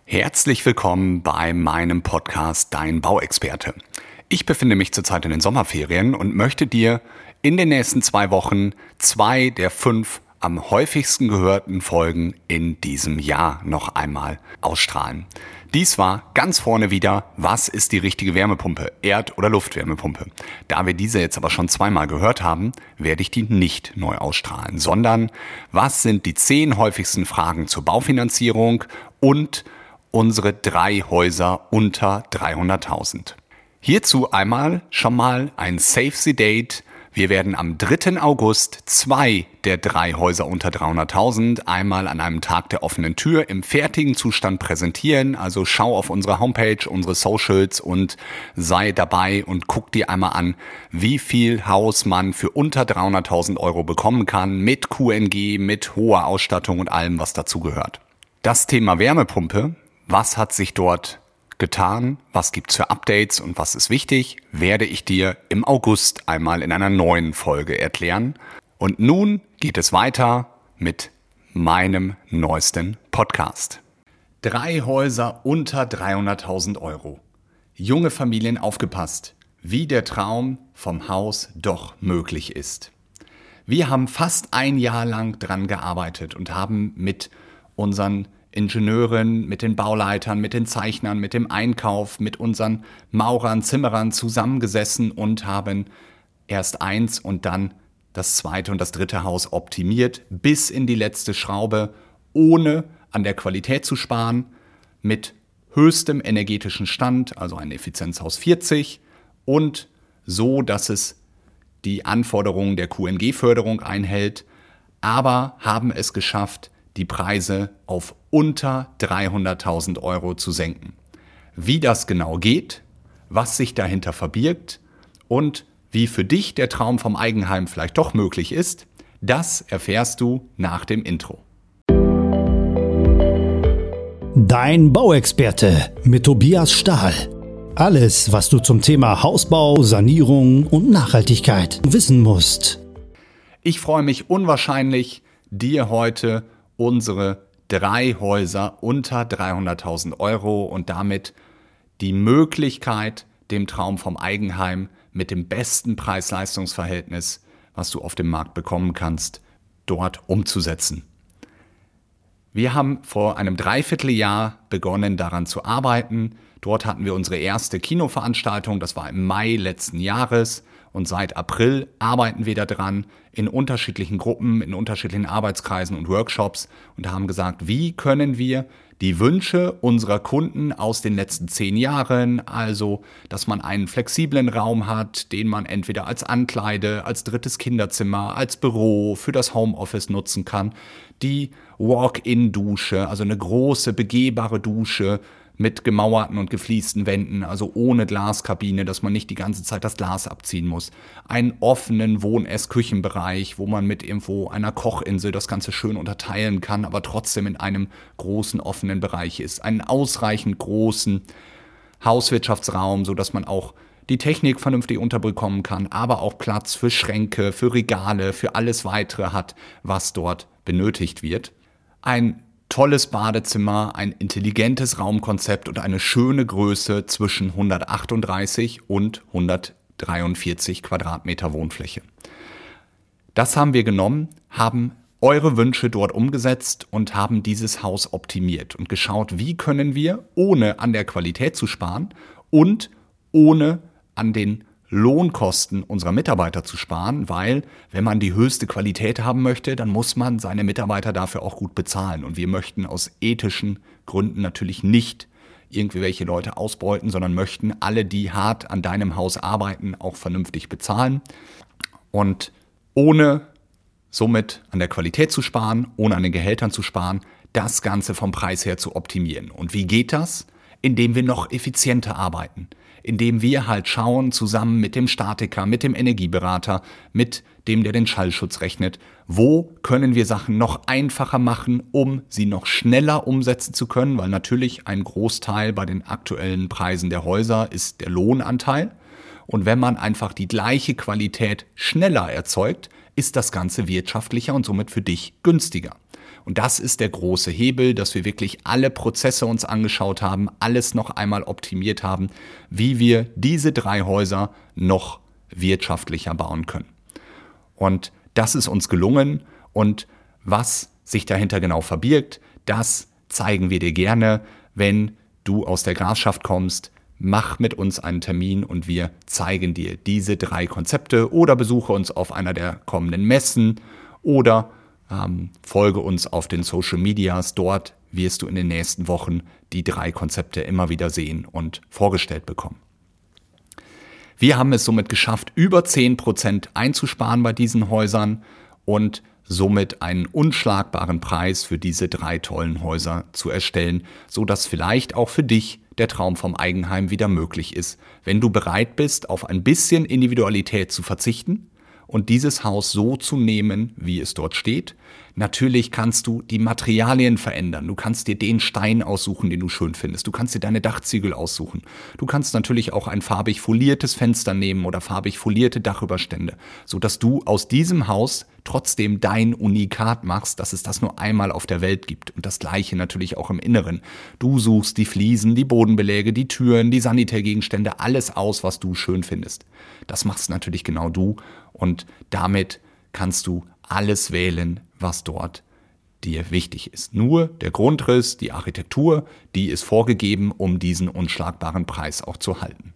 Herzlich willkommen bei meinem Podcast Dein Bauexperte. Ich befinde mich zurzeit in den Sommerferien und möchte dir in den nächsten 2 Wochen 2 der 5 am häufigsten gehörten Folgen in diesem Jahr noch einmal ausstrahlen. Dies war ganz vorne wieder, was ist die richtige Wärmepumpe, Erd- oder Luftwärmepumpe. Da wir diese jetzt aber schon 2-mal gehört haben, werde ich die nicht neu ausstrahlen, sondern was sind die 10 häufigsten Fragen zur Baufinanzierung und unsere 3 Häuser unter 300.000. Hierzu einmal schon mal ein Save the Date. Wir werden am 3. August 2 der 3 Häuser unter 300.000 einmal an einem Tag der offenen Tür im fertigen Zustand präsentieren. Also schau auf unsere Homepage, unsere Socials und sei dabei und guck dir einmal an, wie viel Haus man für unter 300.000 Euro bekommen kann mit QNG, mit hoher Ausstattung und allem, was dazugehört. Das Thema Wärmepumpe, was hat sich dort getan, was gibt's für Updates und was ist wichtig, werde ich dir im August einmal in einer neuen Folge erklären. Und nun geht es weiter mit meinem neuesten Podcast. 3 Häuser unter 300.000 Euro. Junge Familien aufgepasst, wie der Traum vom Haus doch möglich ist. Wir haben fast ein Jahr lang dran gearbeitet und haben mit unseren Ingenieuren, mit den Bauleitern, mit den Zeichnern, mit dem Einkauf, mit unseren Maurern, Zimmerern zusammengesessen und haben erst 1 und dann das 2. und das 3. Haus optimiert, bis in die letzte Schraube, ohne an der Qualität zu sparen, mit höchstem energetischen Stand, also ein Effizienzhaus 40 und so, dass es die Anforderungen der QNG-Förderung einhält, aber haben es geschafft, die Preise auf unter 300.000 Euro zu senken. Wie das genau geht, was sich dahinter verbirgt und wie für dich der Traum vom Eigenheim vielleicht doch möglich ist, das erfährst du nach dem Intro. Dein Bauexperte mit Tobias Stahl. Alles, was du zum Thema Hausbau, Sanierung und Nachhaltigkeit wissen musst. Ich freue mich unwahrscheinlich, dir heute unsere 3 Häuser unter 300.000 Euro und damit die Möglichkeit, dem Traum vom Eigenheim mit dem besten Preis-Leistungs-Verhältnis, was du auf dem Markt bekommen kannst, dort umzusetzen. Wir haben vor einem Dreivierteljahr begonnen, daran zu arbeiten. Dort hatten wir unsere erste Kinoveranstaltung, das war im Mai letzten Jahres. Und seit April arbeiten wir daran in unterschiedlichen Gruppen, in unterschiedlichen Arbeitskreisen und Workshops und haben gesagt, wie können wir die Wünsche unserer Kunden aus den letzten 10 Jahren, also dass man einen flexiblen Raum hat, den man entweder als Ankleide, als 3. Kinderzimmer, als Büro, für das Homeoffice nutzen kann, die Walk-in-Dusche, also eine große begehbare Dusche, mit gemauerten und gefliesten Wänden, also ohne Glaskabine, dass man nicht die ganze Zeit das Glas abziehen muss. Einen offenen Wohn-Ess-Küchenbereich, wo man mit irgendwo einer Kochinsel das Ganze schön unterteilen kann, aber trotzdem in einem großen offenen Bereich ist. Einen ausreichend großen Hauswirtschaftsraum, sodass man auch die Technik vernünftig unterbekommen kann, aber auch Platz für Schränke, für Regale, für alles Weitere hat, was dort benötigt wird. Ein tolles Badezimmer, ein intelligentes Raumkonzept und eine schöne Größe zwischen 138 und 143 Quadratmeter Wohnfläche. Das haben wir genommen, haben eure Wünsche dort umgesetzt und haben dieses Haus optimiert und geschaut, wie können wir, ohne an der Qualität zu sparen und ohne an den Lohnkosten unserer Mitarbeiter zu sparen, weil wenn man die höchste Qualität haben möchte, dann muss man seine Mitarbeiter dafür auch gut bezahlen. Und wir möchten aus ethischen Gründen natürlich nicht irgendwelche Leute ausbeuten, sondern möchten alle, die hart an deinem Haus arbeiten, auch vernünftig bezahlen. Und ohne somit an der Qualität zu sparen, ohne an den Gehältern zu sparen, das Ganze vom Preis her zu optimieren. Und wie geht das? Indem wir noch effizienter arbeiten. Indem wir halt schauen, zusammen mit dem Statiker, mit dem Energieberater, mit dem, der den Schallschutz rechnet, wo können wir Sachen noch einfacher machen, um sie noch schneller umsetzen zu können, weil natürlich ein Großteil bei den aktuellen Preisen der Häuser ist der Lohnanteil. Und wenn man einfach die gleiche Qualität schneller erzeugt, ist das Ganze wirtschaftlicher und somit für dich günstiger. Und das ist der große Hebel, dass wir wirklich alle Prozesse uns angeschaut haben, alles noch einmal optimiert haben, wie wir diese 3 Häuser noch wirtschaftlicher bauen können. Und das ist uns gelungen und was sich dahinter genau verbirgt, das zeigen wir dir gerne, wenn du aus der Grafschaft kommst. Mach mit uns einen Termin und wir zeigen dir diese 3 Konzepte oder besuche uns auf einer der kommenden Messen oder folge uns auf den Social Medias. Dort wirst du in den nächsten Wochen die 3 Konzepte immer wieder sehen und vorgestellt bekommen. Wir haben es somit geschafft, über 10% einzusparen bei diesen Häusern und somit einen unschlagbaren Preis für diese 3 tollen Häuser zu erstellen, sodass vielleicht auch für dich der Traum vom Eigenheim wieder möglich ist, wenn du bereit bist, auf ein bisschen Individualität zu verzichten und dieses Haus so zu nehmen, wie es dort steht. Natürlich kannst du die Materialien verändern. Du kannst dir den Stein aussuchen, den du schön findest. Du kannst dir deine Dachziegel aussuchen. Du kannst natürlich auch ein farbig foliertes Fenster nehmen oder farbig folierte Dachüberstände, sodass du aus diesem Haus trotzdem dein Unikat machst, dass es das nur einmal auf der Welt gibt. Und das Gleiche natürlich auch im Inneren. Du suchst die Fliesen, die Bodenbeläge, die Türen, die Sanitärgegenstände, alles aus, was du schön findest. Das machst natürlich genau du und damit kannst du alles wählen, was dort dir wichtig ist. Nur der Grundriss, die Architektur, die ist vorgegeben, um diesen unschlagbaren Preis auch zu halten.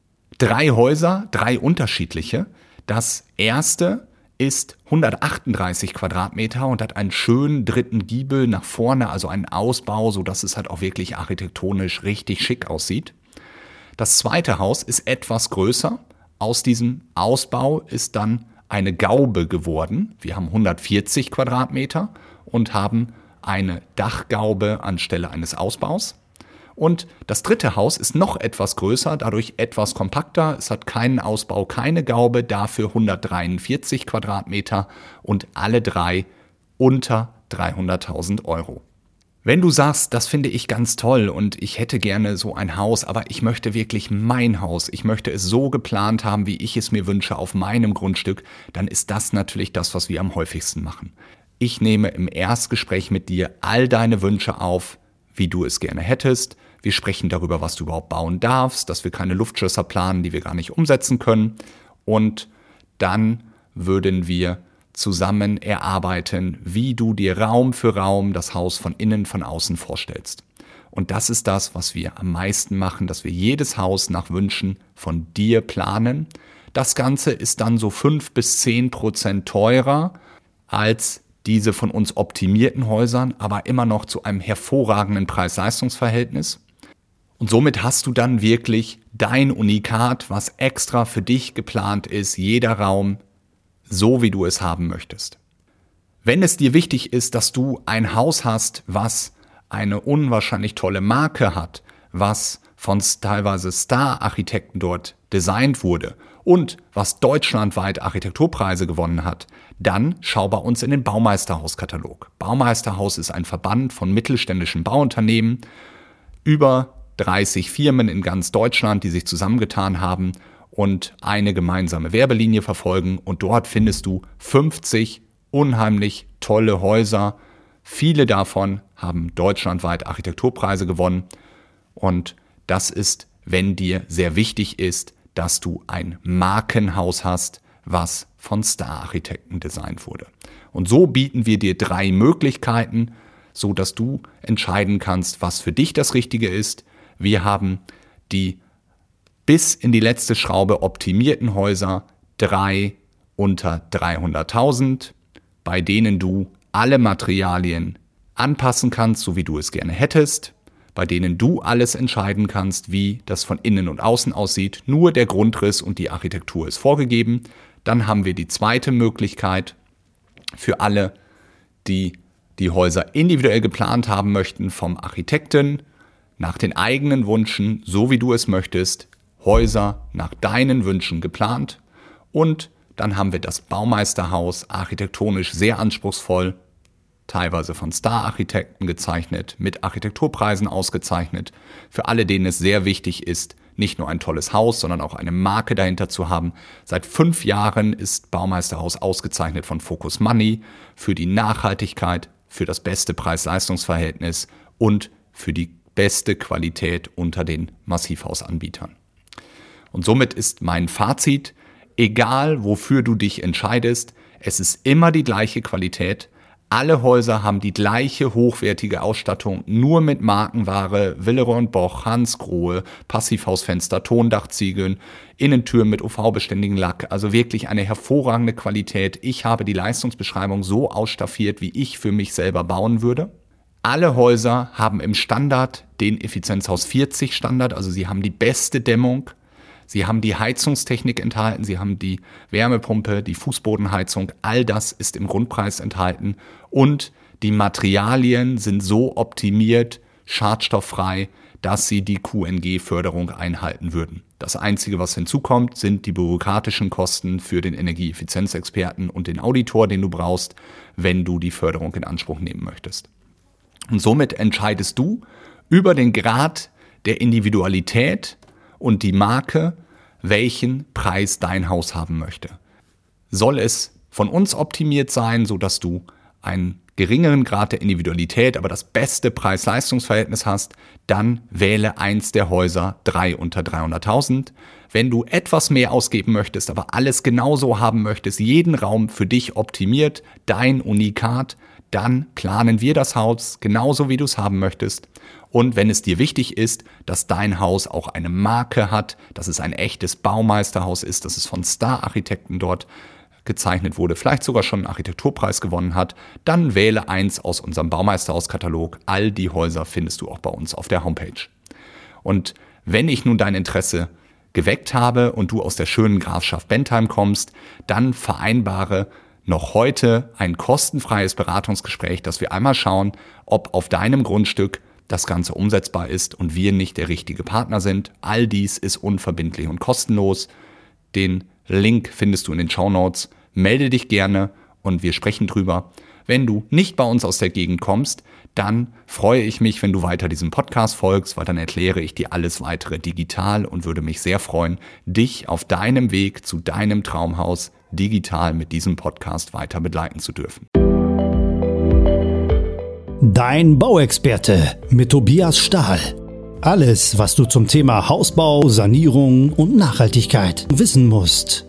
3 Häuser, 3 unterschiedliche. Das erste ist 138 Quadratmeter und hat einen schönen dritten Giebel nach vorne, also einen Ausbau, sodass es halt auch wirklich architektonisch richtig schick aussieht. Das zweite Haus ist etwas größer. Aus diesem Ausbau ist dann eine Gaube geworden. Wir haben 140 Quadratmeter und haben eine Dachgaube anstelle eines Ausbaus. Und das dritte Haus ist noch etwas größer, dadurch etwas kompakter. Es hat keinen Ausbau, keine Gaube, dafür 143 Quadratmeter und alle 3 unter 300.000 Euro. Wenn du sagst, das finde ich ganz toll und ich hätte gerne so ein Haus, aber ich möchte wirklich mein Haus, ich möchte es so geplant haben, wie ich es mir wünsche auf meinem Grundstück, dann ist das natürlich das, was wir am häufigsten machen. Ich nehme im Erstgespräch mit dir all deine Wünsche auf, wie du es gerne hättest. Wir sprechen darüber, was du überhaupt bauen darfst, dass wir keine Luftschlösser planen, die wir gar nicht umsetzen können. Und dann würden wir zusammen erarbeiten, wie du dir Raum für Raum das Haus von innen, von außen vorstellst. Und das ist das, was wir am meisten machen, dass wir jedes Haus nach Wünschen von dir planen. Das Ganze ist dann so 5-10% teurer als diese von uns optimierten Häusern, aber immer noch zu einem hervorragenden Preis-Leistungs-Verhältnis. Und somit hast du dann wirklich dein Unikat, was extra für dich geplant ist, jeder Raum, so wie du es haben möchtest. Wenn es dir wichtig ist, dass du ein Haus hast, was eine unwahrscheinlich tolle Marke hat, was von teilweise Star-Architekten dort designt wurde und was deutschlandweit Architekturpreise gewonnen hat, dann schau bei uns in den Baumeisterhaus-Katalog. Baumeisterhaus ist ein Verband von mittelständischen Bauunternehmen, über 30 Firmen in ganz Deutschland, die sich zusammengetan haben und eine gemeinsame Werbelinie verfolgen. Und dort findest du 50 unheimlich tolle Häuser. Viele davon haben deutschlandweit Architekturpreise gewonnen. Und das ist, wenn dir sehr wichtig ist, dass du ein Markenhaus hast, was von Star-Architekten designt wurde. Und so bieten wir dir 3 Möglichkeiten, so dass du entscheiden kannst, was für dich das Richtige ist. Wir haben die bis in die letzte Schraube optimierten Häuser, 3 unter 300.000, bei denen du alle Materialien anpassen kannst, so wie du es gerne hättest, bei denen du alles entscheiden kannst, wie das von innen und außen aussieht. Nur der Grundriss und die Architektur ist vorgegeben. Dann haben wir die zweite Möglichkeit für alle, die die Häuser individuell geplant haben möchten, vom Architekten nach den eigenen Wünschen, so wie du es möchtest, Häuser nach deinen Wünschen geplant. Und dann haben wir das Baumeisterhaus, architektonisch sehr anspruchsvoll, teilweise von Star-Architekten gezeichnet, mit Architekturpreisen ausgezeichnet. Für alle, denen es sehr wichtig ist, nicht nur ein tolles Haus, sondern auch eine Marke dahinter zu haben. Seit 5 Jahren ist Baumeisterhaus ausgezeichnet von Focus Money für die Nachhaltigkeit, für das beste Preis-Leistungs-Verhältnis und für die beste Qualität unter den Massivhausanbietern. Und somit ist mein Fazit, egal wofür du dich entscheidest, es ist immer die gleiche Qualität. Alle Häuser haben die gleiche hochwertige Ausstattung, nur mit Markenware, Willeroy & Boch, Hansgrohe, Passivhausfenster, Tondachziegeln, Innentüren mit UV-beständigen Lack. Also wirklich eine hervorragende Qualität. Ich habe die Leistungsbeschreibung so ausstaffiert, wie ich für mich selber bauen würde. Alle Häuser haben im Standard den Effizienzhaus 40 Standard, also sie haben die beste Dämmung. Sie haben die Heizungstechnik enthalten, Sie haben die Wärmepumpe, die Fußbodenheizung, all das ist im Grundpreis enthalten und die Materialien sind so optimiert, schadstofffrei, dass sie die QNG-Förderung einhalten würden. Das Einzige, was hinzukommt, sind die bürokratischen Kosten für den Energieeffizienzexperten und den Auditor, den du brauchst, wenn du die Förderung in Anspruch nehmen möchtest. Und somit entscheidest du über den Grad der Individualität und die Marke, welchen Preis dein Haus haben möchte. Soll es von uns optimiert sein, sodass du einen geringeren Grad der Individualität, aber das beste Preis-Leistungs-Verhältnis hast, dann wähle eins der Häuser 3 unter 300.000. Wenn du etwas mehr ausgeben möchtest, aber alles genauso haben möchtest, jeden Raum für dich optimiert, dein Unikat, dann planen wir das Haus genauso, wie du es haben möchtest. Und wenn es dir wichtig ist, dass dein Haus auch eine Marke hat, dass es ein echtes Baumeisterhaus ist, dass es von Star-Architekten dort gezeichnet wurde, vielleicht sogar schon einen Architekturpreis gewonnen hat, dann wähle eins aus unserem Baumeisterhauskatalog. All die Häuser findest du auch bei uns auf der Homepage. Und wenn ich nun dein Interesse geweckt habe und du aus der schönen Grafschaft Bentheim kommst, dann vereinbare noch heute ein kostenfreies Beratungsgespräch, dass wir einmal schauen, ob auf deinem Grundstück das Ganze umsetzbar ist und wir nicht der richtige Partner sind. All dies ist unverbindlich und kostenlos. Den Link findest du in den Shownotes. Melde dich gerne und wir sprechen drüber. Wenn du nicht bei uns aus der Gegend kommst, dann freue ich mich, wenn du weiter diesem Podcast folgst, weil dann erkläre ich dir alles weitere digital und würde mich sehr freuen, dich auf deinem Weg zu deinem Traumhaus digital mit diesem Podcast weiter begleiten zu dürfen. Dein Bauexperte mit Tobias Stahl. Alles, was du zum Thema Hausbau, Sanierung und Nachhaltigkeit wissen musst.